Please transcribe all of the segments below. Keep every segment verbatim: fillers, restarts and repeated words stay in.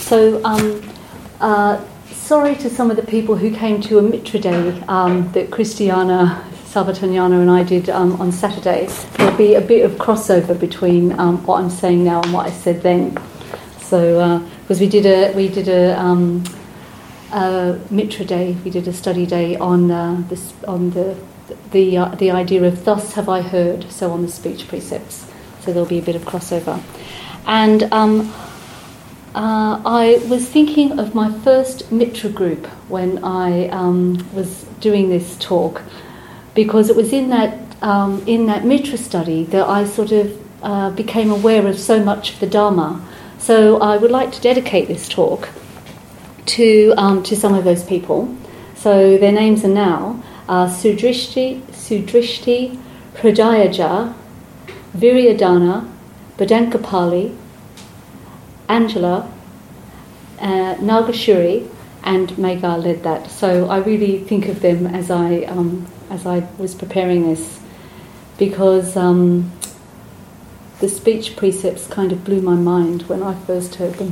So, um, uh, sorry to some of the people who came to a Mitra Day um, that Christiana Salvataniana and I did um, on Saturday. There'll be a bit of crossover between um, what I'm saying now and what I said then. So, because uh, we did a we did a, um, a Mitra Day, we did a study day on uh, this on the the uh, the idea of "Thus have I heard," so on the speech precepts. So there'll be a bit of crossover, and um, uh, I was thinking of my first Mitra group when I um, was doing this talk, because it was in that um, in that Mitra study that I sort of uh, became aware of so much of the Dharma. So I would like to dedicate this talk to um, to some of those people. So their names are now uh, Sudrishti, Sudrishti, Hridayaja, Viryadhana, Badankapali, Angela, uh, Nagashuri, and Megha led that. So I really think of them as I um, as I was preparing this, because um, the speech precepts kind of blew my mind when I first heard them.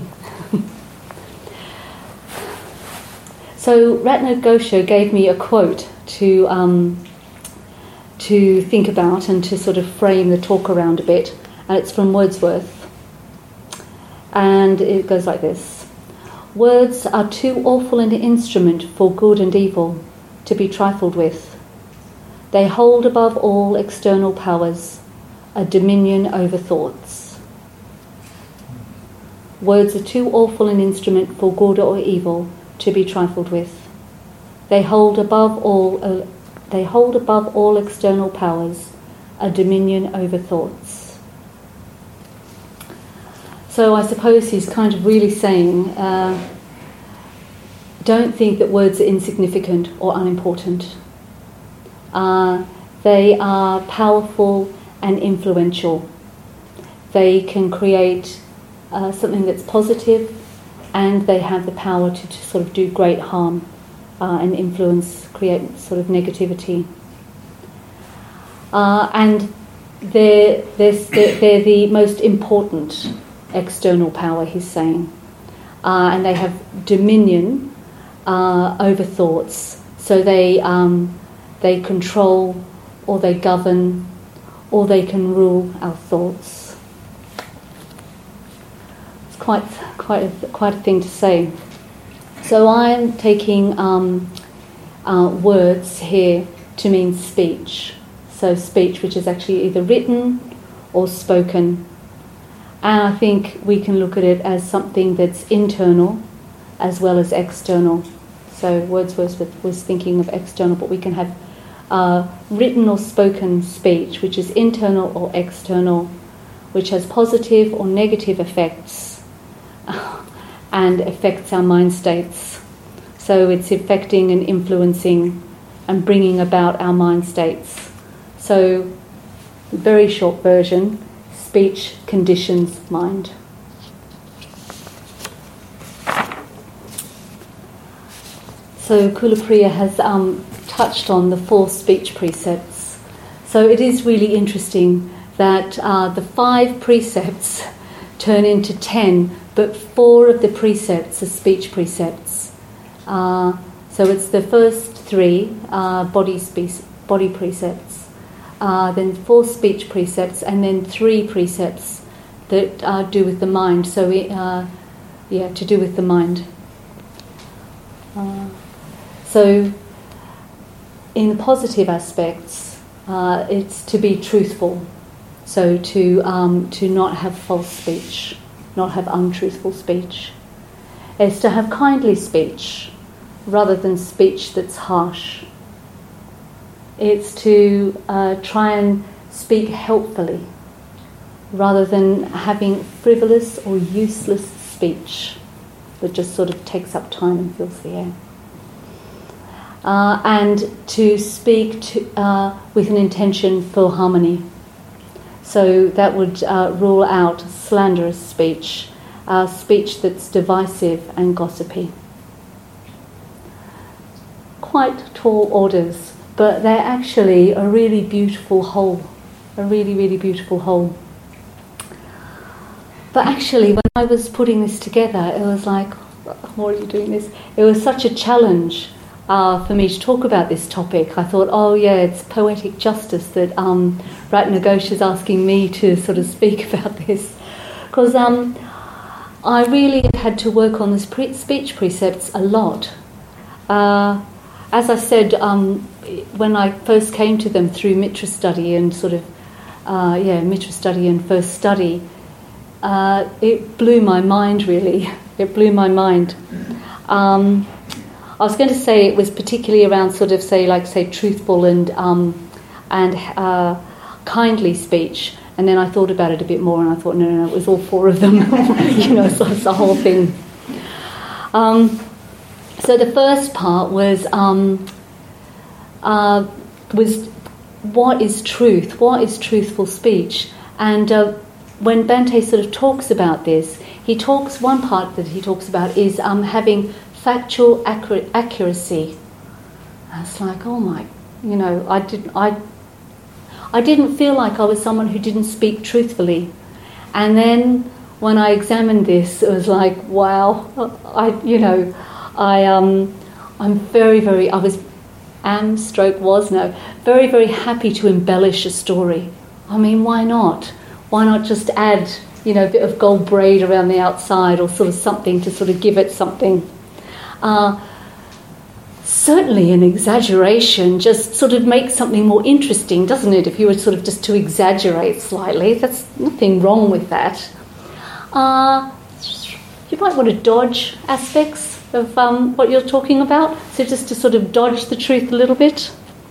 So Ratna Gosha gave me a quote to um, to think about and to sort of frame the talk around a bit, and it's from Wordsworth, and it goes like this: "Words are too awful an instrument for good and evil to be trifled with. They hold above all external powers a dominion over thoughts. Words are too awful an instrument for good or evil to be trifled with. They hold above all uh, they hold above all external powers a dominion over thoughts." So I suppose he's kind of really saying, uh, don't think that words are insignificant or unimportant. Uh, they are powerful and influential. They can create uh, something that's positive, and they have the power to, to sort of do great harm uh, and influence, create sort of negativity. Uh, and they're, they're, they're the most important external power, he's saying. Uh, and they have dominion uh, over thoughts. So they um, they control, or they govern, or they can rule our thoughts. It's quite quite a, quite a thing to say. So I am taking um, uh, words here to mean speech. So speech, which is actually either written or spoken. And I think we can look at it as something that's internal as well as external. So Wordsworth was thinking of external, but we can have Uh, written or spoken speech, which is internal or external, which has positive or negative effects and affects our mind states. So it's affecting and influencing and bringing about our mind states. So, very short version, speech conditions mind. So Kulapriya has um, touched on the four speech precepts. So it is really interesting that uh, the five precepts turn into ten, but four of the precepts are speech precepts. Uh, so it's the first three uh, body spe- body precepts, uh, then four speech precepts, and then three precepts that uh, do with the mind. So we, uh, yeah, to do with the mind. Uh, So, in the positive aspects, uh, it's to be truthful. So to um, to not have false speech, not have untruthful speech. It's to have kindly speech, rather than speech that's harsh. It's to uh, try and speak helpfully, rather than having frivolous or useless speech that just sort of takes up time and fills the air. Uh, and to speak to, uh, with an intention for harmony. So that would uh, rule out slanderous speech, uh, speech that's divisive and gossipy. Quite tall orders, but they're actually a really beautiful whole, a really, really beautiful whole. But actually, when I was putting this together, it was like, why are you doing this? It was such a challenge uh, for me to talk about this topic. I thought, oh yeah, it's poetic justice that um, Ratna Ghosh is asking me to sort of speak about this. Because um, I really had to work on the pre- speech precepts a lot. Uh, as I said, um, when I first came to them through Mitra study and sort of, uh, yeah, Mitra study and first study, uh, it blew my mind really. It blew my mind. Um, I was going to say it was particularly around sort of say like say truthful and um, and uh, kindly speech, and then I thought about it a bit more and I thought no, no, no, it was all four of them. You know, so it's the whole thing. Um, so the first part was um, uh, was what is truth? What is truthful speech? And uh, when Bhante sort of talks about this, he talks, one part that he talks about is um, having factual accurate accuracy. And it's like, oh my, you know, I didn't, I, I didn't feel like I was someone who didn't speak truthfully. And then when I examined this, it was like, wow, I, you know, I, um, I'm very, very, I was, am, stroke, was, no, very, very happy to embellish a story. I mean, why not? Why not just add, you know, a bit of gold braid around the outside or sort of something to sort of give it something. Uh, certainly an exaggeration just sort of makes something more interesting, doesn't it? If you were sort of just to exaggerate slightly, that's nothing wrong with that. Uh, you might want to dodge aspects of um, what you're talking about, so just to sort of dodge the truth a little bit.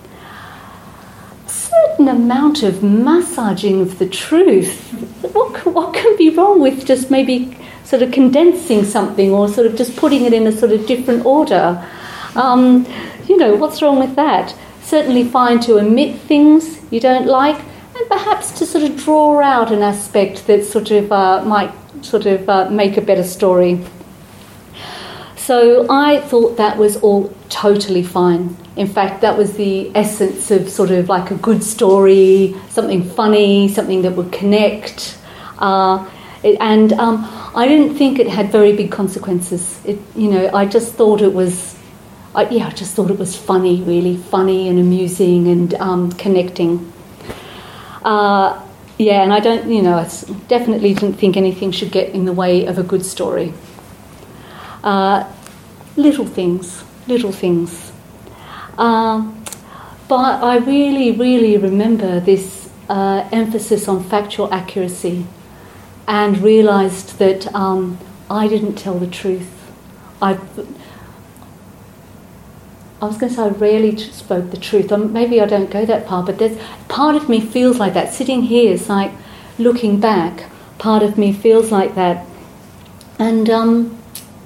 Certain amount of massaging of the truth. What, what can be wrong with just maybe sort of condensing something or sort of just putting it in a sort of different order? Um, you know, what's wrong with that? Certainly fine to omit things you don't like and perhaps to sort of draw out an aspect that sort of uh, might sort of uh, make a better story. So I thought that was all totally fine. In fact, that was the essence of sort of like a good story, something funny, something that would connect. Uh, it, and um, I didn't think it had very big consequences. It, you know, I just thought it was, I, yeah, I just thought it was funny, really funny and amusing and um, connecting. Uh, yeah, and I don't, you know, I definitely didn't think anything should get in the way of a good story. Uh, little things, little things. Um, but I really, really remember this uh, emphasis on factual accuracy and realised that um, I didn't tell the truth. I, I was going to say I rarely spoke the truth. Um, maybe I don't go that far, but there's part of me feels like that. Sitting here is like looking back. Part of me feels like that. And um,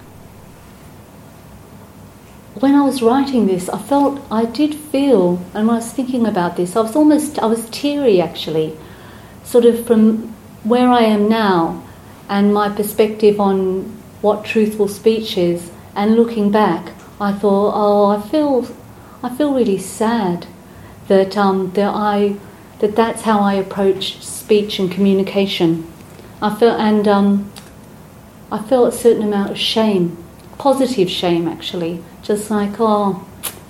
when I was writing this, I felt, I did feel, and when I was thinking about this, I was almost, I was teary actually, sort of from where I am now and my perspective on what truthful speech is, and looking back, I thought, oh, I feel, I feel really sad that um, that I, that that's how I approached speech and communication. I felt, and um, I felt a certain amount of shame, positive shame actually. Just like, oh,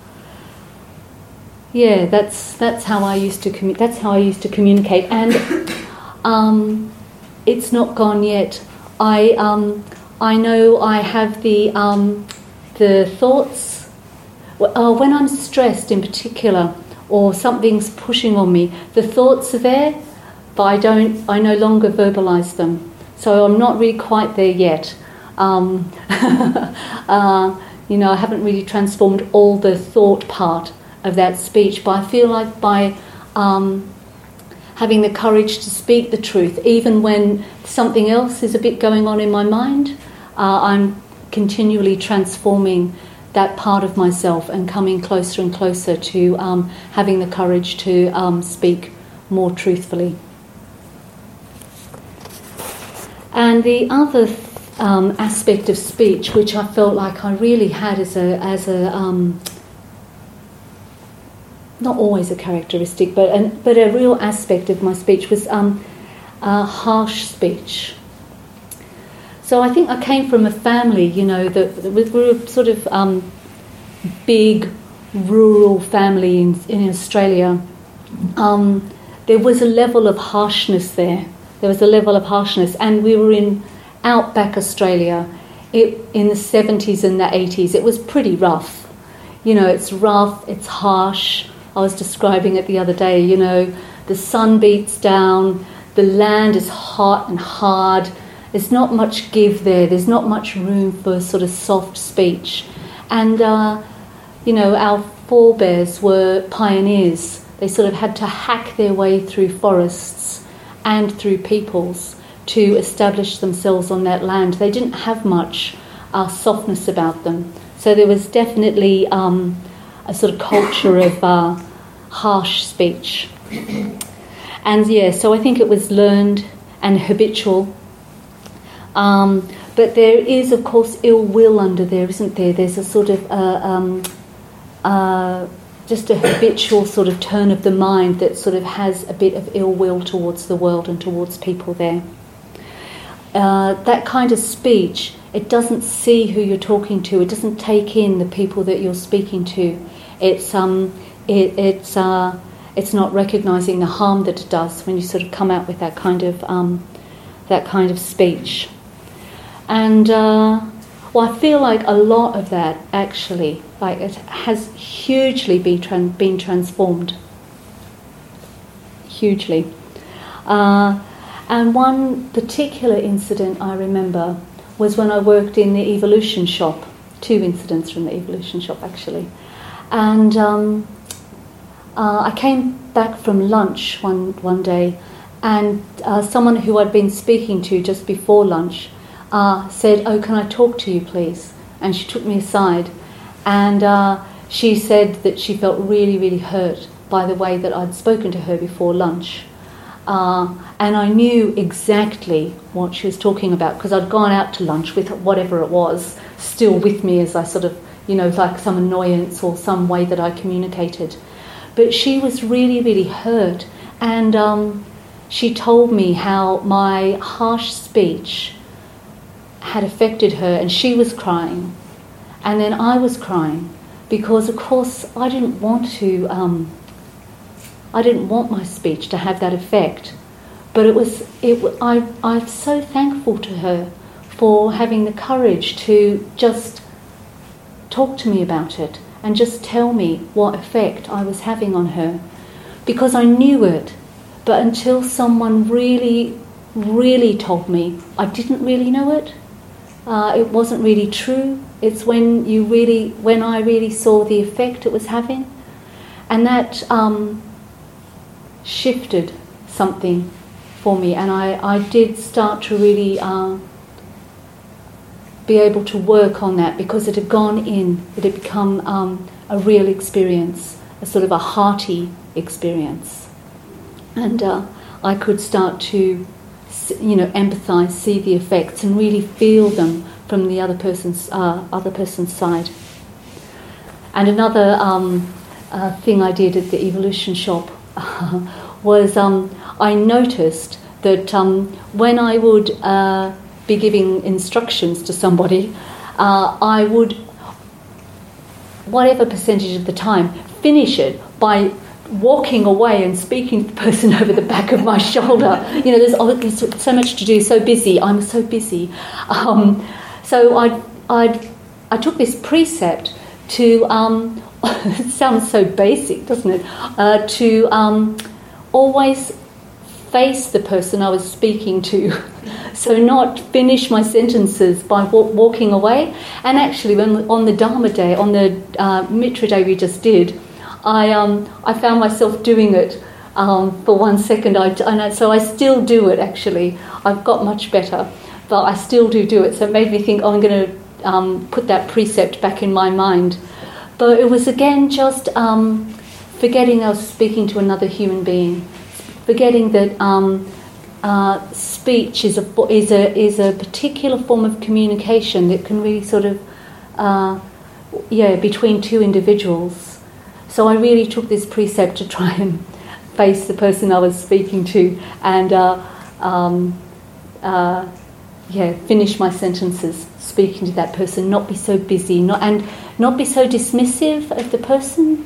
yeah, that's that's how I used to commu- that's how I used to communicate, and um, it's not gone yet. I um, I know I have the um, the thoughts uh, when I'm stressed in particular, or something's pushing on me. The thoughts are there, but I don't. I no longer verbalise them, so I'm not really quite there yet. Um, uh, You know, I haven't really transformed all the thought part of that speech, but I feel like by um, having the courage to speak the truth, even when something else is a bit going on in my mind, uh, I'm continually transforming that part of myself and coming closer and closer to um, having the courage to um, speak more truthfully. And the other th- Um, aspect of speech, which I felt like I really had as a as a um, not always a characteristic, but an, but a real aspect of my speech was um, uh, harsh speech. so I think I came from a family, you know, that, that we were a sort of um, big rural family in, in Australia. Um, there was a level of harshness there. There was a level of harshness, and we were in outback Australia it, in the seventies and the eighties. It was pretty rough. You know, it's rough, it's harsh. I was describing it the other day, you know, the sun beats down, the land is hot and hard. There's not much give there. There's not much room for sort of soft speech. And, uh, you know, our forebears were pioneers. They sort of had to hack their way through forests and through peoples to establish themselves on that land. They didn't have much uh, softness about them. So there was definitely um, a sort of culture of uh, harsh speech. And, yeah, so I think it was learned and habitual. Um, but there is, of course, ill will under there, isn't there? There's a sort of... Uh, um, uh, just a habitual sort of turn of the mind that sort of has a bit of ill will towards the world and towards people there. Uh, that kind of speech, it doesn't see who you're talking to. It doesn't take in the people that you're speaking to. It's um, it, it's uh, it's not recognising the harm that it does when you sort of come out with that kind of um, that kind of speech. And uh, well, I feel like a lot of that actually, like it has hugely been tran- been transformed. Hugely. Uh, and one particular incident I remember was when I worked in the evolution shop. Two incidents from the evolution shop actually. And um, uh, I came back from lunch one, one day, and uh, someone who I'd been speaking to just before lunch Uh, said, "Oh, can I talk to you, please?" And she took me aside, and uh, she said that she felt really, really hurt by the way that I'd spoken to her before lunch. Uh, and I knew exactly what she was talking about because I'd gone out to lunch with whatever it was still with me as I sort of, you know, like some annoyance or some way that I communicated. But she was really, really hurt, and um, she told me how my harsh speech had affected her, and she was crying, and then I was crying because, of course, I didn't want to. Um, I didn't want my speech to have that effect, but it was. It. I. I'm so thankful to her for having the courage to just talk to me about it and just tell me what effect I was having on her, because I knew it, but until someone really, really told me, I didn't really know it. Uh, it wasn't really true. It's when you really, when I really saw the effect it was having, and that um, shifted something for me. And I, I did start to really uh, be able to work on that because it had gone in. It had become um, a real experience, a sort of a hearty experience, and uh, I could start to, you know, empathise, see the effects, and really feel them from the other person's uh, other person's side. And another um, uh, thing I did at the evolution shop uh, was um, I noticed that um, when I would uh, be giving instructions to somebody, uh, I would, whatever percentage of the time, finish it by walking away and speaking to the person over the back of my shoulder. You know, there's, oh, there's so much to do, so busy, I'm so busy. Um, so I'd, I'd, I took this precept to, um, it sounds so basic, doesn't it, uh, to um, always face the person I was speaking to. So not finish my sentences by wa- walking away. And actually, when on the Dharma day, on the uh, Mitra day we just did, I um I found myself doing it um, for one second. I and I, so I still do it. Actually, I've got much better, but I still do do it. So it made me think, oh, I'm going to um, put that precept back in my mind. But it was again just um, forgetting I was speaking to another human being, forgetting that um, uh, speech is a is a is a particular form of communication that can really sort of uh, yeah between two individuals. So I really took this precept to try and face the person I was speaking to and uh, um, uh, yeah, finish my sentences speaking to that person, not be so busy, not and not be so dismissive of the person.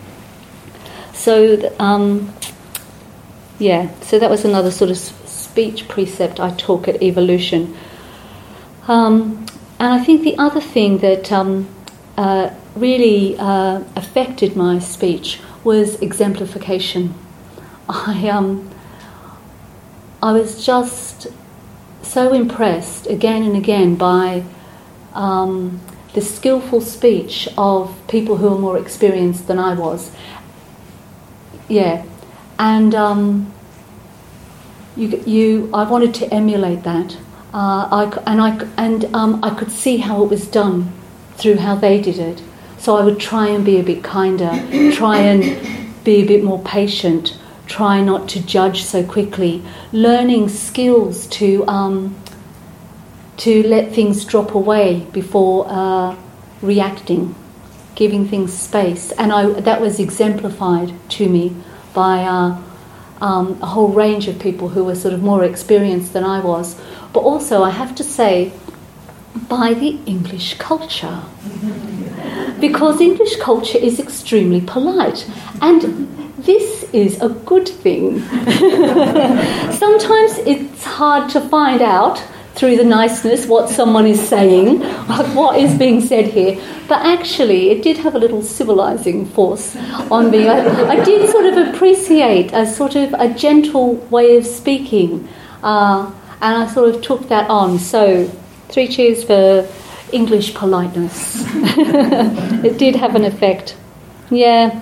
So, um, yeah, so that was another sort of speech precept I took at Evolution. Um, and I think the other thing that um, uh, really uh, affected my speech was exemplification. I um, I was just so impressed again and again by um, the skillful speech of people who are more experienced than I was. Yeah, and um, you, you, I wanted to emulate that, uh, I, and I and um, I could see how it was done through how they did it. So I would try and be a bit kinder, try and be a bit more patient, try not to judge so quickly, learning skills to um, to let things drop away before uh, reacting, giving things space. And I, that was exemplified to me by uh, um, a whole range of people who were sort of more experienced than I was. But also, I have to say, by the English culture. Because English culture is extremely polite. And this is a good thing. Sometimes it's hard to find out through the niceness what someone is saying, what is being said here. But actually, it did have a little civilizing force on me. I, I did sort of appreciate a sort of a gentle way of speaking, uh, and I sort of took that on. So, three cheers for English politeness. It did have an effect. Yeah.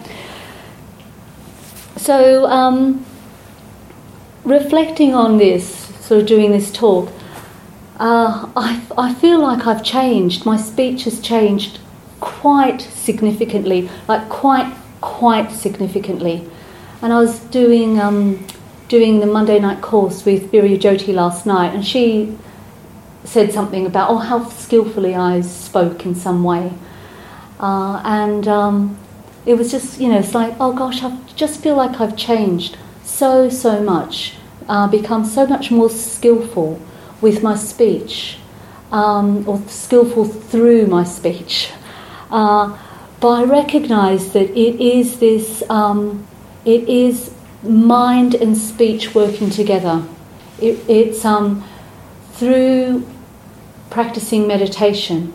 So, um, reflecting on this, sort of doing this talk, Uh, I, I feel like I've changed. My speech has changed quite significantly, like quite, quite significantly. And I was doing um, doing the Monday night course with Virya Jyoti last night, and she said something about, oh, how skillfully I spoke in some way. Uh, and um, it was just, you know, it's like, oh gosh, I just feel like I've changed so, so much, uh, become so much more skillful with my speech, um, or skillful through my speech. Uh, but I recognise that it is this, um, it is mind and speech working together. It, it's um, through practicing meditation,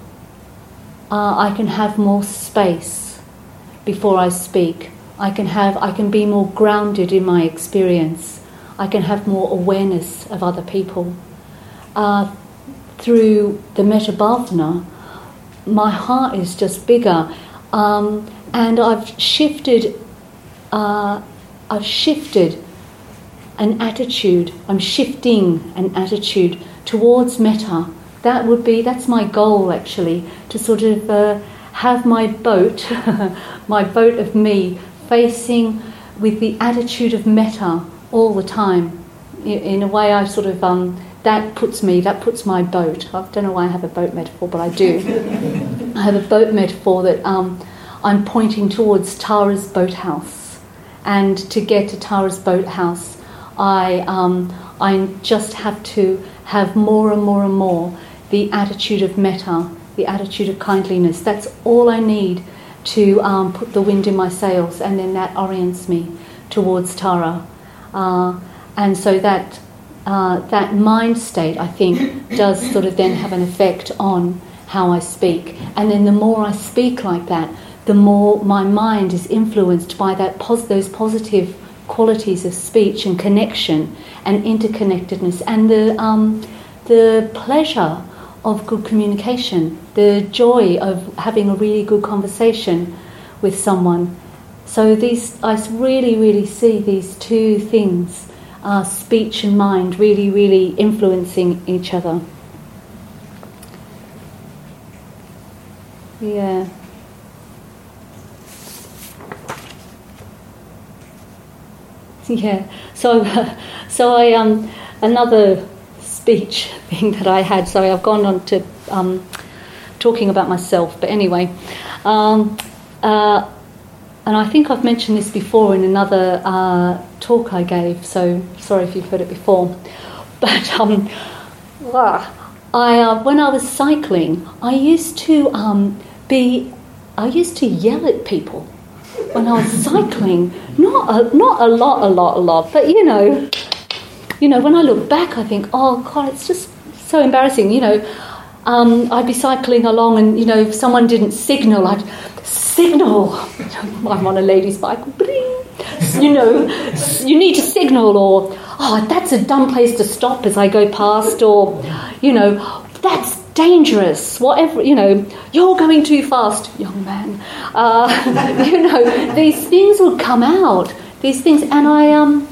uh, I can have more space before I speak. I can have, I can be more grounded in my experience. I can have more awareness of other people. Uh, through the Metta Bhavana, my heart is just bigger, um, and I've shifted. Uh, I've shifted an attitude. I'm shifting an attitude towards metta. That would be. That's my goal, actually, to sort of uh, have my boat, my boat of me, facing with the attitude of metta all the time. In, in a way, I sort of. Um, That puts me, that puts my boat. I don't know why I have a boat metaphor, but I do. I have a boat metaphor that um, I'm pointing towards Tara's boathouse. And to get to Tara's boathouse, I, um, I just have to have more and more and more the attitude of metta, the attitude of kindliness. That's all I need to um, put the wind in my sails, and then that orients me towards Tara. Uh, and so that... Uh, that mind state, I think, does sort of then have an effect on how I speak. And then the more I speak like that, the more my mind is influenced by that pos- those positive qualities of speech and connection and interconnectedness and the um, the pleasure of good communication, the joy of having a really good conversation with someone. So these, I really, really see these two things, Uh, speech and mind, really, really influencing each other. Yeah. Yeah. So, uh, so I um another speech thing that I had. Sorry, I've gone on to um talking about myself, but anyway, um, uh. And I think I've mentioned this before in another uh, talk I gave, so sorry if you've heard it before. But um, I uh, when I was cycling, I used to um, be, I used to yell at people when I was cycling. Not a, not a lot, a lot, a lot, but you know, you know, when I look back, I think, oh God, it's just so embarrassing. You know, um, I'd be cycling along, and you know, if someone didn't signal, I'd signal. I'm on a lady's bike. You know, you need to signal, or oh, that's a dumb place to stop as I go past, or you know, that's dangerous. Whatever, you know, you're going too fast, young man. Uh, you know, these things would come out. These things, and I um.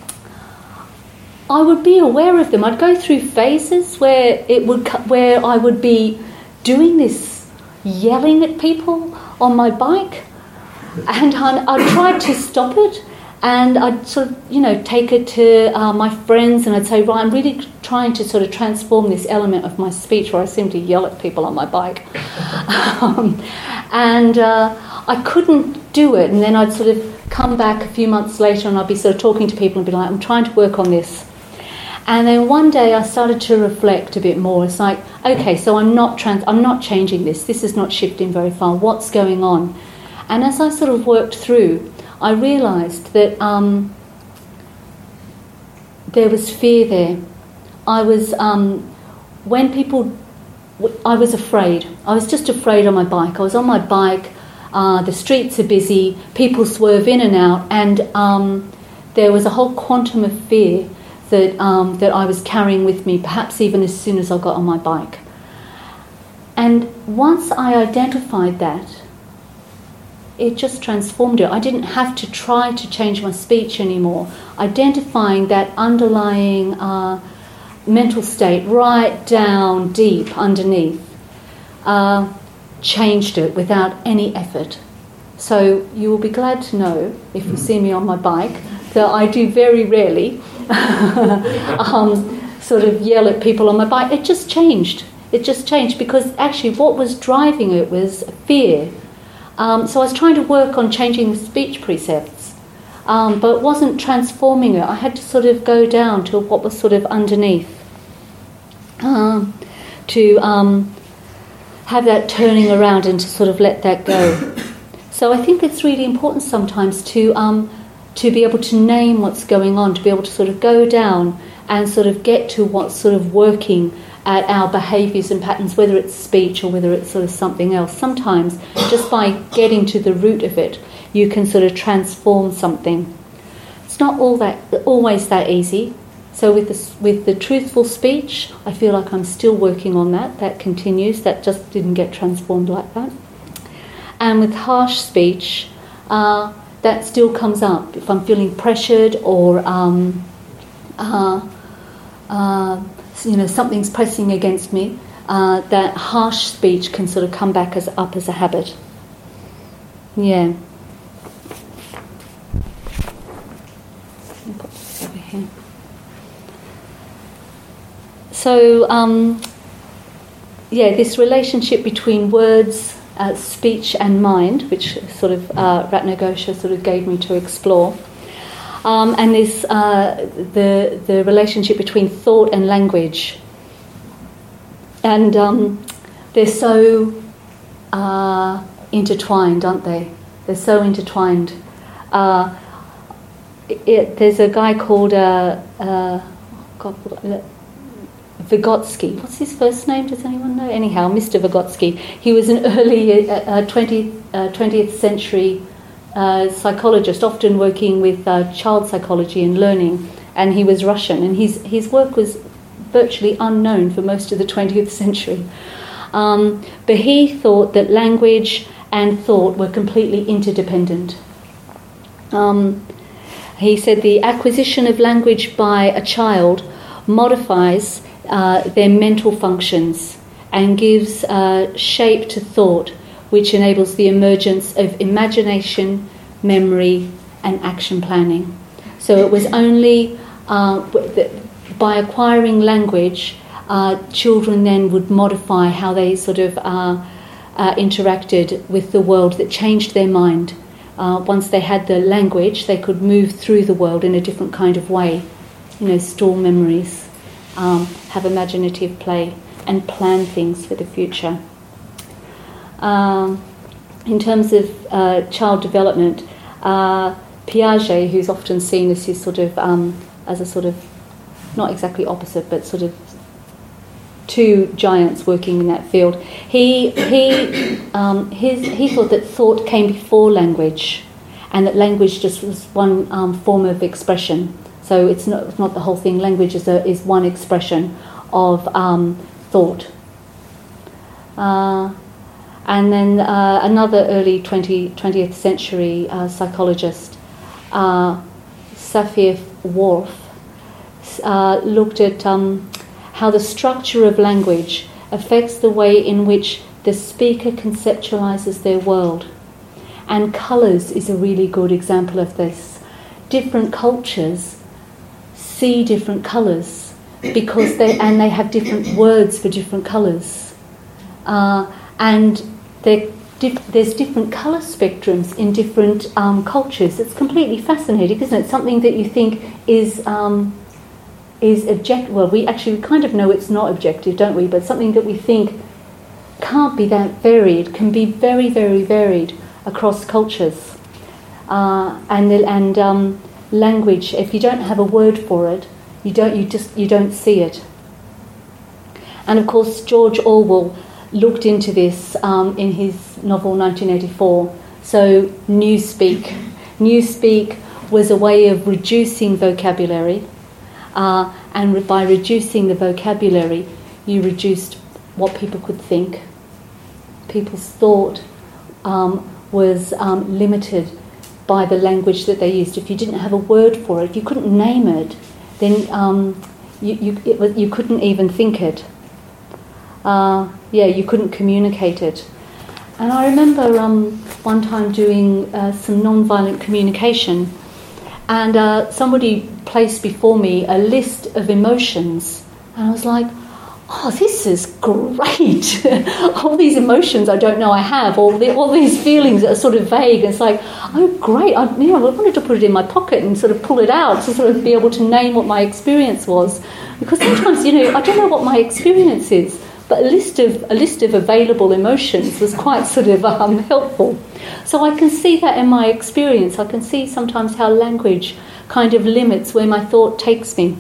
I would be aware of them. I'd go through phases where it would, where I would be doing this, yelling at people on my bike, and I'd, I'd try to stop it, and I'd sort of, you know, take it to uh, my friends, and I'd say, right, I'm really trying to sort of transform this element of my speech where I seem to yell at people on my bike, um, and uh, I couldn't do it, and then I'd sort of come back a few months later, and I'd be sort of talking to people and be like, I'm trying to work on this. And then one day I started to reflect a bit more. It's like, okay, so I'm not trans- I'm not changing this. This is not shifting very far. What's going on? And as I sort of worked through, I realised that um, there was fear there. I was, um, when people, I was afraid. I was just afraid on my bike. I was on my bike. Uh, the streets are busy. People swerve in and out. And um, there was a whole quantum of fear that um, that I was carrying with me, perhaps even as soon as I got on my bike. And once I identified that, it just transformed it. I didn't have to try to change my speech anymore. Identifying that underlying uh, mental state right down deep underneath uh, changed it without any effort. So you will be glad to know, if you see me on my bike, that I do very rarely um, sort of yell at people on my bike. It just changed. It just changed because actually what was driving it was fear. Um, so I was trying to work on changing the speech precepts, um, but it wasn't transforming it. I had to sort of go down to what was sort of underneath, um, to um, have that turning around and to sort of let that go. So I think it's really important sometimes to um, to be able to name what's going on, to be able to sort of go down and sort of get to what's sort of working at our behaviours and patterns, whether it's speech or whether it's sort of something else. Sometimes, just by getting to the root of it, you can sort of transform something. It's not all that always that easy. So with the, with the truthful speech, I feel like I'm still working on that. That continues. That just didn't get transformed like that. And with harsh speech, uh, that still comes up. If I'm feeling pressured or um, uh, uh, you know, something's pressing against me, uh, that harsh speech can sort of come back as up as a habit. Yeah. I'll put this over here. So, um, yeah, this relationship between words, uh, speech and mind, which sort of uh, Ratnaghosa sort of gave me to explore. Um, and this uh, the the relationship between thought and language, and um, they're so uh, intertwined, aren't they? They're so intertwined. Uh, it, there's a guy called uh, uh, God, Vygotsky. What's his first name? Does anyone know? Anyhow, Mister Vygotsky. He was an early uh, twentieth, uh, twentieth century. Uh, psychologist, often working with uh, child psychology and learning, and he was Russian, and his his work was virtually unknown for most of the twentieth century. Um, but he thought that language and thought were completely interdependent. Um, he said the acquisition of language by a child modifies uh, their mental functions and gives uh, shape to thought, which enables the emergence of imagination, memory, and action planning. So it was only uh, by acquiring language, uh, children then would modify how they sort of uh, uh, interacted with the world that changed their mind. Uh, once they had the language, they could move through the world in a different kind of way, you know, store memories, um, have imaginative play. and plan things for the future. Um, in terms of uh, child development, uh, Piaget, who's often seen as his sort of um, as a sort of not exactly opposite, but sort of two giants working in that field. He he um, his he thought that thought came before language, and that language just was one um, form of expression. So it's not it's not the whole thing. Language is a, is one expression of um, thought. Uh, and then uh, another early twentieth century uh, psychologist, uh, Sapir Whorf, uh, looked at um, how the structure of language affects the way in which the speaker conceptualizes their world. And colours is a really good example of this. Different cultures see different colours because they and they have different words for different colours. Uh, and Dif- there's different colour spectrums in different um, cultures. It's completely fascinating, isn't it? Something that you think is um, is objective. Well, we actually kind of know it's not objective, don't we? But something that we think can't be that varied can be very, very varied across cultures. Uh, and and um, language, if you don't have a word for it, you don't you just you don't see it. And of course, George Orwell looked into this um, in his novel nineteen eighty-four. So Newspeak. Newspeak was a way of reducing vocabulary, uh, and re- by reducing the vocabulary, you reduced what people could think. People's thought um, was um, limited by the language that they used. If you didn't have a word for it, if you couldn't name it, then um, you you, it was, you couldn't even think it. Uh, yeah, you couldn't communicate it. And I remember um, one time doing uh, some non-violent communication, and uh, somebody placed before me a list of emotions, and I was like, oh, this is great. All these emotions I don't know I have, all, the, all these feelings that are sort of vague. It's like, oh, great. I, you know, I wanted to put it in my pocket and sort of pull it out to sort of be able to name what my experience was. Because sometimes, you know, I don't know what my experience is. But a list of a list of available emotions was quite sort of um, helpful. So I can see that in my experience. I can see sometimes how language kind of limits where my thought takes me.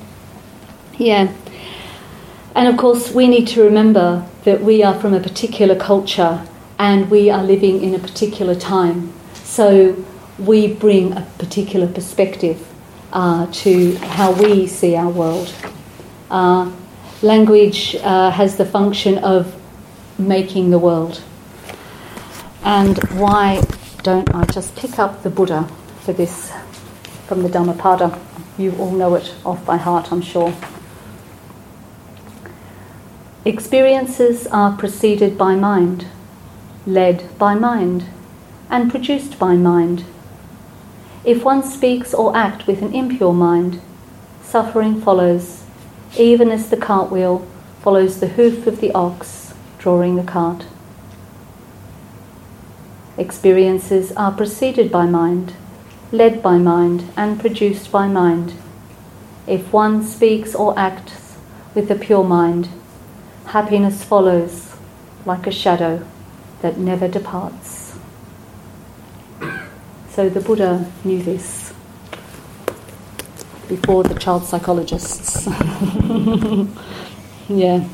Yeah. And of course, we need to remember that we are from a particular culture and we are living in a particular time. So we bring a particular perspective uh, to how we see our world. Uh, Language uh, has the function of making the world. And why don't I just pick up the Buddha for this from the Dhammapada? You all know it off by heart, I'm sure. Experiences are preceded by mind, led by mind, and produced by mind. If one speaks or acts with an impure mind, suffering follows, even as the cartwheel follows the hoof of the ox drawing the cart. Experiences are preceded by mind, led by mind, and produced by mind. If one speaks or acts with a pure mind, happiness follows like a shadow that never departs. So the Buddha knew this before the child psychologists. Yeah.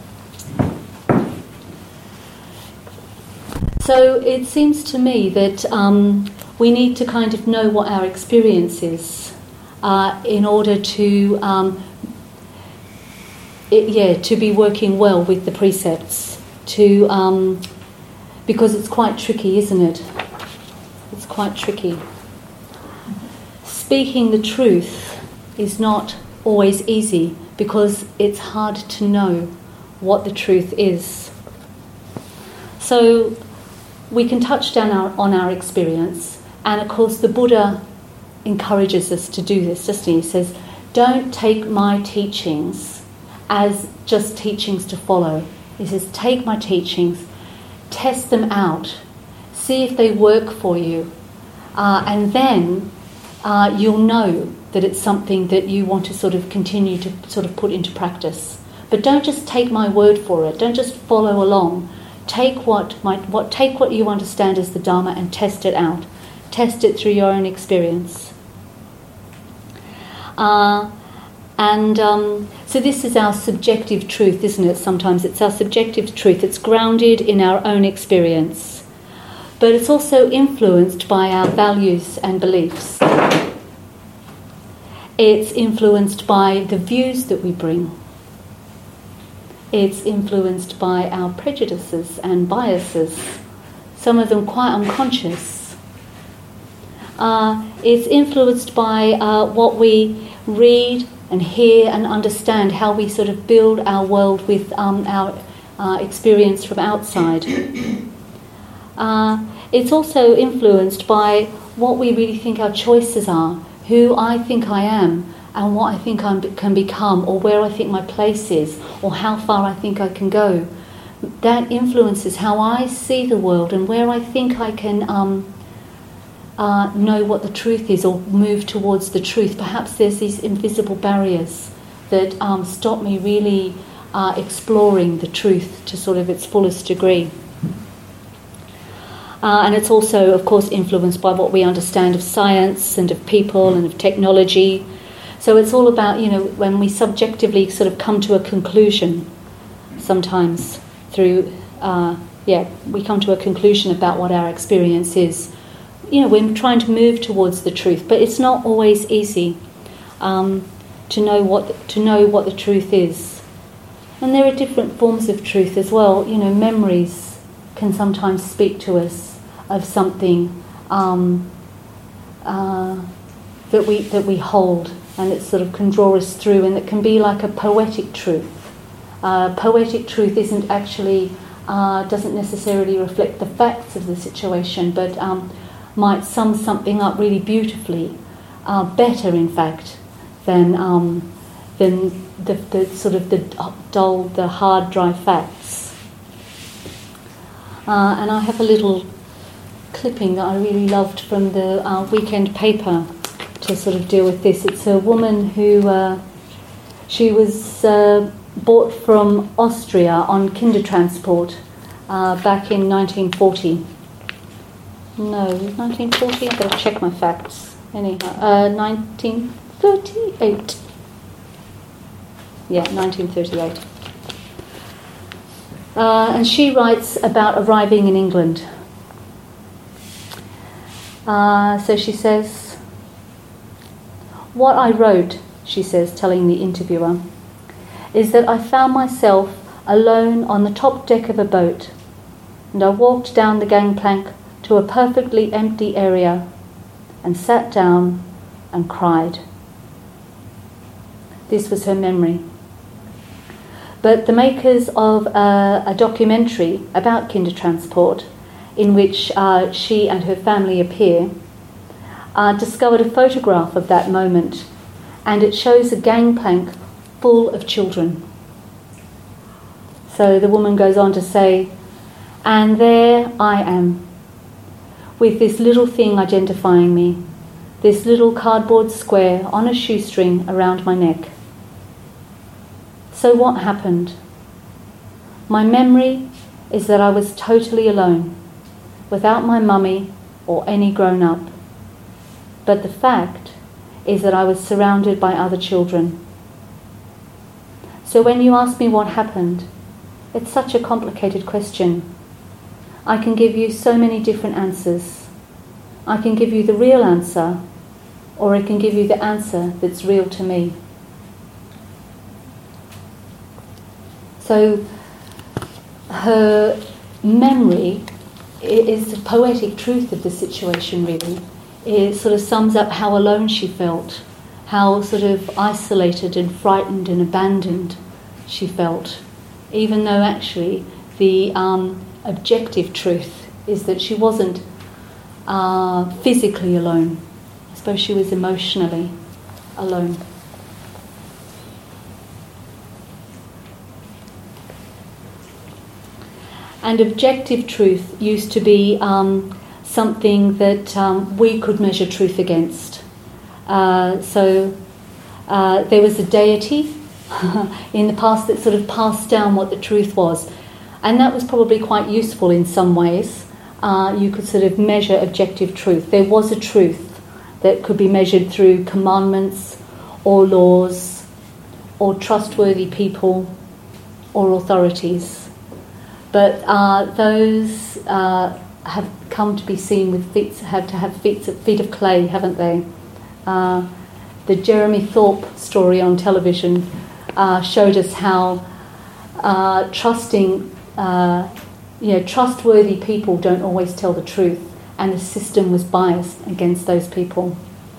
So it seems to me that um, we need to kind of know what our experience is uh, in order to, um, it, yeah, to be working well with the precepts. To um, because it's quite tricky, isn't it? It's quite tricky. Speaking the truth is not always easy because it's hard to know what the truth is. So we can touch down our, on our experience, and of course the Buddha encourages us to do this, doesn't he? He says, don't take my teachings as just teachings to follow. He says, take my teachings, test them out, see if they work for you, uh, and then uh, you'll know that it's something that you want to sort of continue to sort of put into practice. But don't just take my word for it. Don't just follow along. Take what might what take what you understand as the Dharma and test it out. Test it through your own experience. Uh, and um, so this is our subjective truth, isn't it? Sometimes it's our subjective truth. It's grounded in our own experience. But it's also influenced by our values and beliefs. It's influenced by the views that we bring. It's influenced by our prejudices and biases, some of them quite unconscious. Uh, it's influenced by uh, what we read and hear and understand, how we sort of build our world with um, our uh, experience from outside. Uh, it's also influenced by what we really think our choices are, who I think I am, and what I think I can become, or where I think my place is, or how far I think I can go. That influences how I see the world and where I think I can um, uh, know what the truth is, or move towards the truth. Perhaps there's these invisible barriers that um, stop me really uh, exploring the truth to sort of its fullest degree. Uh, and it's also, of course, influenced by what we understand of science and of people and of technology. So it's all about, you know, when we subjectively sort of come to a conclusion, sometimes through, uh, yeah, we come to a conclusion about what our experience is. You know, we're trying to move towards the truth, but it's not always easy um, to know what to know what the truth is. And there are different forms of truth as well. You know, memories can sometimes speak to us of something um, uh, that we that we hold, and it sort of can draw us through, and it can be like a poetic truth. Uh, poetic truth isn't actually uh, doesn't necessarily reflect the facts of the situation, but um, might sum something up really beautifully, uh, better in fact than um, than the, the sort of the dull, the hard, dry facts. Uh, and I have a little clipping that I really loved from the uh, weekend paper to sort of deal with this. It's a woman who uh, she was uh, bought from Austria on Kindertransport uh, back in nineteen forty. No, nineteen forty. I've got to check my facts. Anyhow, uh, nineteen thirty-eight. Yeah, nineteen thirty-eight. Uh, and she writes about arriving in England. Uh, so she says, "What I wrote," she says, telling the interviewer, "is that I found myself alone on the top deck of a boat, and I walked down the gangplank to a perfectly empty area and sat down and cried." This was her memory. But the makers of a, a documentary about Kindertransport, in which uh, she and her family appear, uh, discovered a photograph of that moment, and it shows a gangplank full of children. So the woman goes on to say, "And there I am, with this little thing identifying me, this little cardboard square on a shoestring around my neck. So what happened? My memory is that I was totally alone, without my mummy or any grown-up. But the fact is that I was surrounded by other children. So when you ask me what happened, it's such a complicated question. I can give you so many different answers. I can give you the real answer, or I can give you the answer that's real to me." So her memory is the poetic truth of the situation, really. It sort of sums up how alone she felt, how sort of isolated and frightened and abandoned she felt, even though actually the um, objective truth is that she wasn't uh, physically alone. I suppose she was emotionally alone. And objective truth used to be um, something that um, we could measure truth against. Uh, so uh, there was a deity in the past that sort of passed down what the truth was. And that was probably quite useful in some ways. Uh, you could sort of measure objective truth. There was a truth that could be measured through commandments or laws or trustworthy people or authorities. But uh, those uh, have come to be seen with feet, have to have feet, feet of clay, haven't they? Uh, the Jeremy Thorpe story on television uh, showed us how uh, trusting, uh, you know, trustworthy people don't always tell the truth, and the system was biased against those people.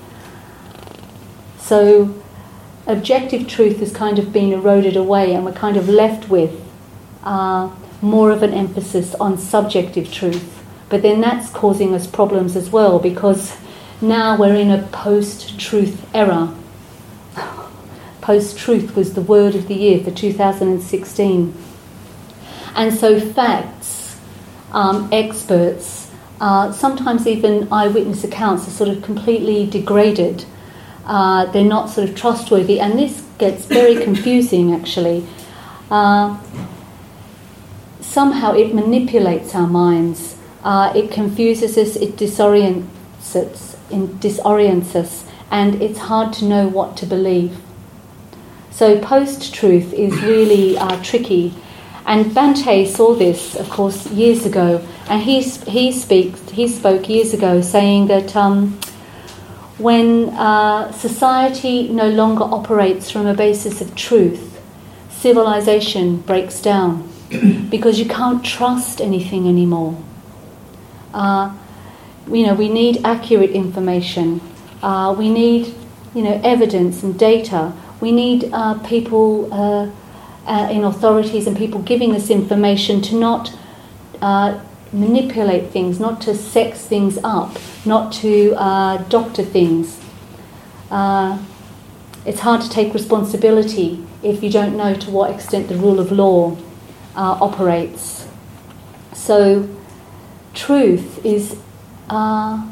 So objective truth has kind of been eroded away, and we're kind of left with uh, more of an emphasis on subjective truth. But then that's causing us problems as well, because now we're in a post-truth era. Post-truth was the word of the year for two thousand sixteen. And so facts, um, experts, uh, sometimes even eyewitness accounts are sort of completely degraded. Uh, they're not sort of trustworthy, and this gets very confusing actually. Uh, somehow it manipulates our minds. Uh, it confuses us, it disorients us, it disorients us, and it's hard to know what to believe. So post-truth is really uh, tricky. And Bhante saw this, of course, years ago, and he he speaks he spoke years ago, saying that um, when uh, society no longer operates from a basis of truth, civilization breaks down because you can't trust anything anymore. Uh, you know, we need accurate information. Uh, we need, you know, evidence and data. We need uh, people uh, uh, in authorities and people giving us information to not uh, manipulate things, not to sex things up, not to uh, doctor things. Uh, it's hard to take responsibility if you don't know to what extent the rule of law uh, operates. So truth is uh,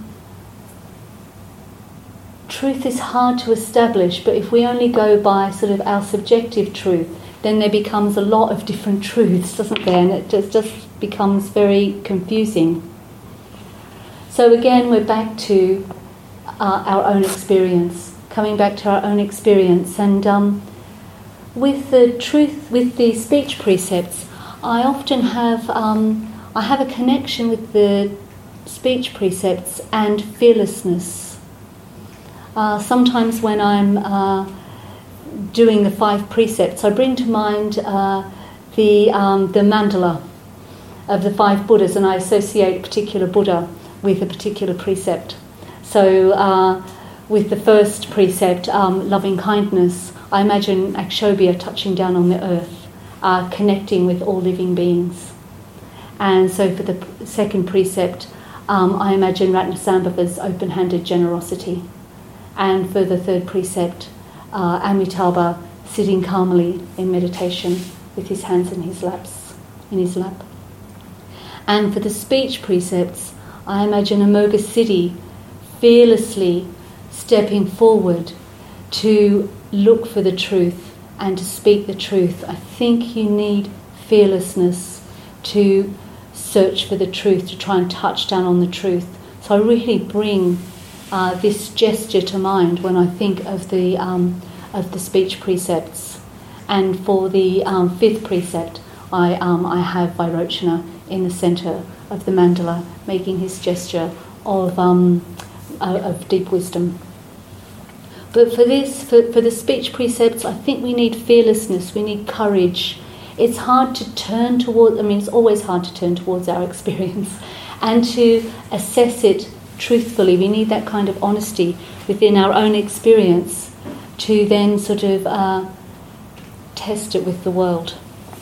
truth is hard to establish, but if we only go by sort of our subjective truth, then there becomes a lot of different truths, doesn't there? And it just, just becomes very confusing. So again, we're back to uh, our own experience, coming back to our own experience. And um, with the truth, with the speech precepts, I often have, um, I have a connection with the speech precepts and fearlessness. Uh, sometimes when I'm uh, doing the five precepts, I bring to mind uh, the um, the mandala of the five Buddhas, and I associate a particular Buddha with a particular precept. So uh, with the first precept, um, loving kindness, I imagine Akshobhya touching down on the earth, uh, connecting with all living beings. And so for the second precept, um, I imagine Ratnasambhava's open-handed generosity. And for the third precept, uh, Amitabha sitting calmly in meditation with his hands in his laps, in his lap. And for the speech precepts, I imagine Amoga Siddhi fearlessly stepping forward to look for the truth and to speak the truth. I think you need fearlessness to search for the truth, to try and touch down on the truth. So I really bring Uh, this gesture to mind when I think of the um, of the speech precepts. And for the um, fifth precept, I um, I have Vairochana in the centre of the mandala, making his gesture of um, uh, of deep wisdom. But for this, for, for the speech precepts, I think we need fearlessness. We need courage. It's hard to turn toward. I mean, it's always hard to turn towards our experience and to assess it truthfully. We need that kind of honesty within our own experience to then sort of uh, test it with the world.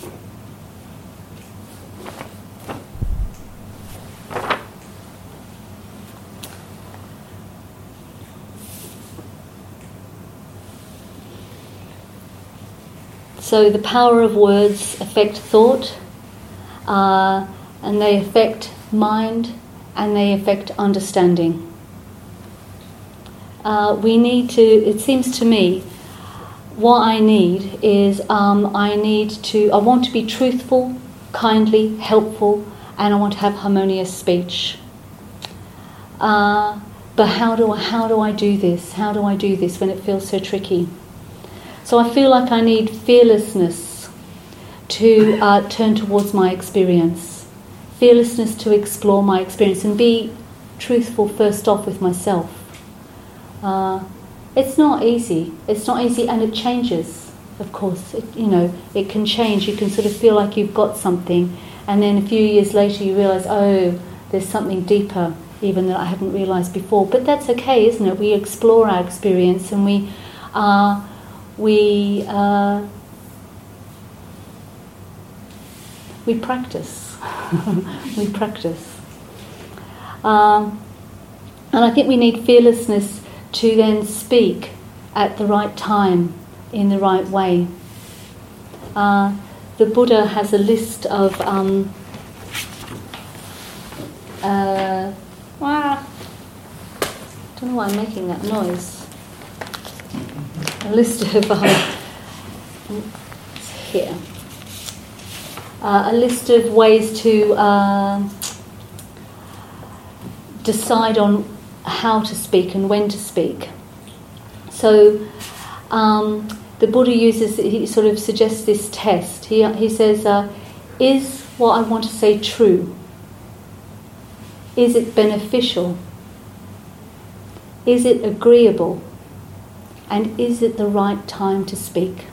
So the power of words affect thought, uh, and they affect mind, and they affect understanding. Uh, we need to, it seems to me, what I need is um, I need to, I want to be truthful, kindly, helpful, and I want to have harmonious speech. Uh, but how do I, how do I do this? How do I do this when it feels so tricky? So I feel like I need fearlessness to uh, turn towards my experience, fearlessness to explore my experience and be truthful first off with myself. Uh, it's not easy. It's not easy, and it changes. Of course, it, you know, it can change. You can sort of feel like you've got something, and then a few years later you realise, oh, there's something deeper, even that I hadn't realised before. But that's okay, isn't it? We explore our experience, and we, uh, we, uh, we practice. we practice, um, and I think we need fearlessness to then speak at the right time, in the right way. Uh, the Buddha has a list of um, uh, ah, I don't know why I'm making that noise. A list of um, here, uh, a list of ways to uh, decide on how to speak and when to speak. So um, the Buddha uses, he sort of suggests this test. He, he says, uh, is what I want to say true? Is it beneficial? Is it agreeable? And is it the right time to speak?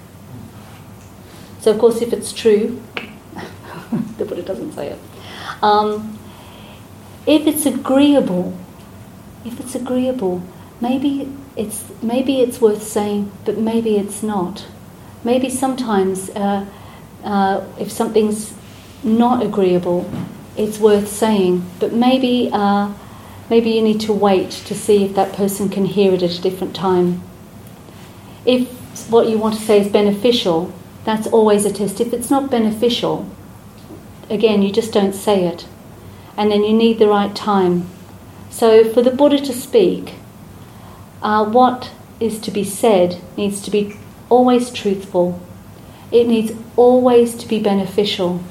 So of course if it's true, the Buddha doesn't say it. Um, if it's agreeable, If it's agreeable, maybe it's maybe it's worth saying, but maybe it's not. Maybe sometimes, uh, uh, if something's not agreeable, it's worth saying, but maybe uh, maybe you need to wait to see if that person can hear it at a different time. If what you want to say is beneficial, that's always a test. If it's not beneficial, again, you just don't say it, and then you need the right time. So for the Buddha to speak, uh, what is to be said needs to be always truthful. It needs always to be beneficial.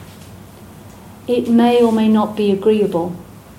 It may or may not be agreeable,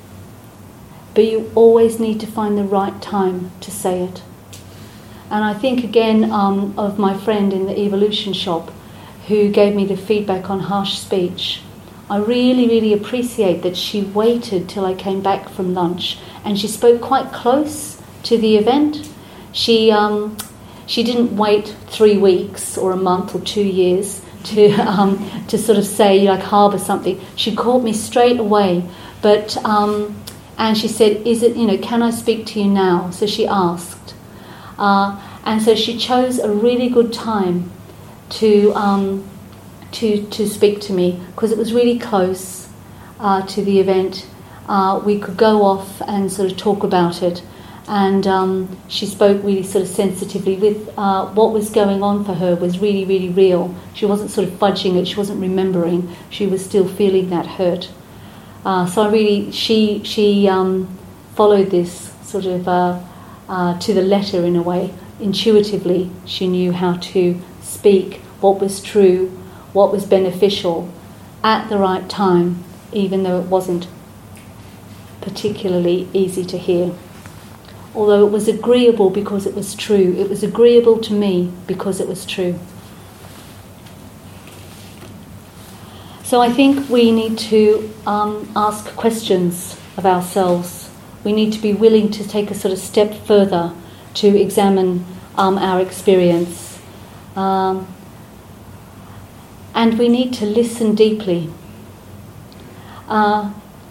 but you always need to find the right time to say it. And I think again um, of my friend in the Evolution shop who gave me the feedback on harsh speech. I really, really appreciate that she waited till I came back from lunch, and she spoke quite close to the event. She um, she didn't wait three weeks or a month or two years to um, to sort of say, like, harbour something. She called me straight away, but um, and she said, "Is it, you know, can I speak to you now?" So she asked, uh, and so she chose a really good time to. Um, to to speak to me, because it was really close uh, to the event. Uh, we could go off and sort of talk about it, and um, she spoke really sort of sensitively with uh, what was going on for her was really, really real. She wasn't sort of fudging it, she wasn't remembering, she was still feeling that hurt. Uh, so I really, she, she um, followed this sort of uh, uh, to the letter in a way. Intuitively, she knew how to speak what was true, what was beneficial at the right time, even though it wasn't particularly easy to hear. Although it was agreeable because it was true. It was agreeable to me because it was true. So I think we need to um, ask questions of ourselves. We need to be willing to take a sort of step further to examine um, our experience. Um, And we need to listen deeply. Uh,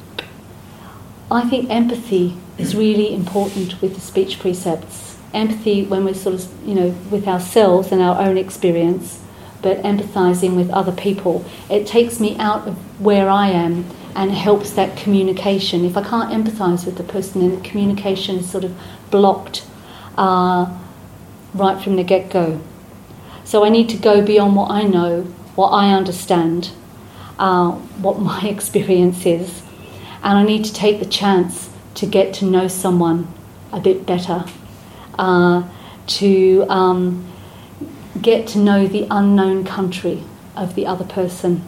I think empathy is really important with the speech precepts. Empathy when we're sort of, you know, with ourselves and our own experience, but empathising with other people. It takes me out of where I am and helps that communication. If I can't empathise with the person, then the communication is sort of blocked uh, right from the get-go. So I need to go beyond what I know, what I understand, uh, what my experience is, and I need to take the chance to get to know someone a bit better, uh, to um, get to know the unknown country of the other person.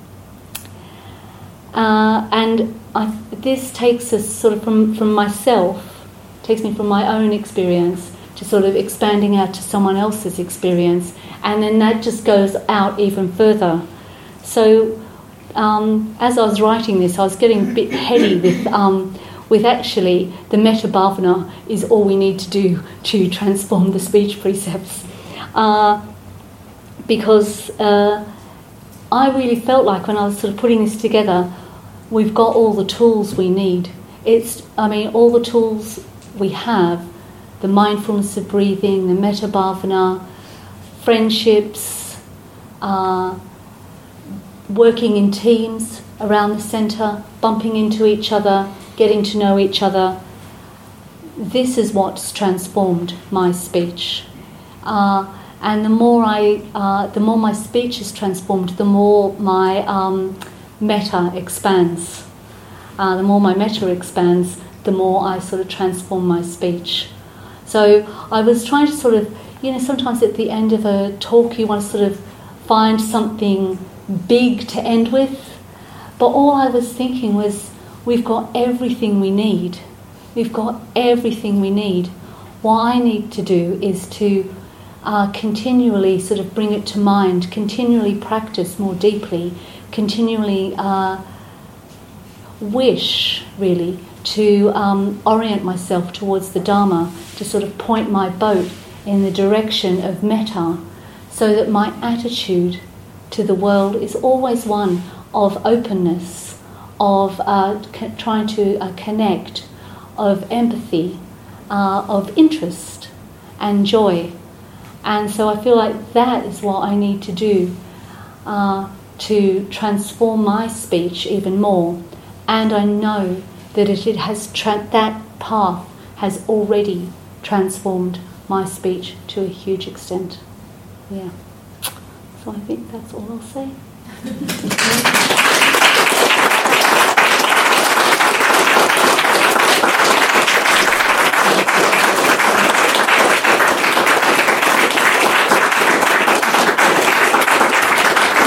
Uh, and I, this takes us sort of from, from myself, takes me from my own experience to sort of expanding out to someone else's experience, and then that just goes out even further. So um, as I was writing this, I was getting a bit heady with um, with actually the metta bhavana is all we need to do to transform the speech precepts, uh, because uh, I really felt like when I was sort of putting this together, we've got all the tools we need. It's, I mean, all the tools we have, the mindfulness of breathing, the metta bhavana, friendships, uh, working in teams around the centre, bumping into each other, getting to know each other. This is what's transformed my speech. Uh, and the more I, uh, the more my speech is transformed, the more my um, metta expands. Uh, the more my metta expands, the more I sort of transform my speech. So I was trying to sort of, you know, sometimes at the end of a talk you want to sort of find something big to end with. But all I was thinking was, we've got everything we need. We've got everything we need. What I need to do is to uh, continually sort of bring it to mind, continually practice more deeply, continually uh, wish, really, to um, orient myself towards the Dharma, to sort of point my boat in the direction of metta, so that my attitude to the world is always one of openness, of uh, c- trying to uh, connect, of empathy, uh, of interest and joy. And so I feel like that is what I need to do uh, to transform my speech even more. And I know that it, it has tra- that path has already transformed my speech to a huge extent. Yeah. So I think that's all I'll say.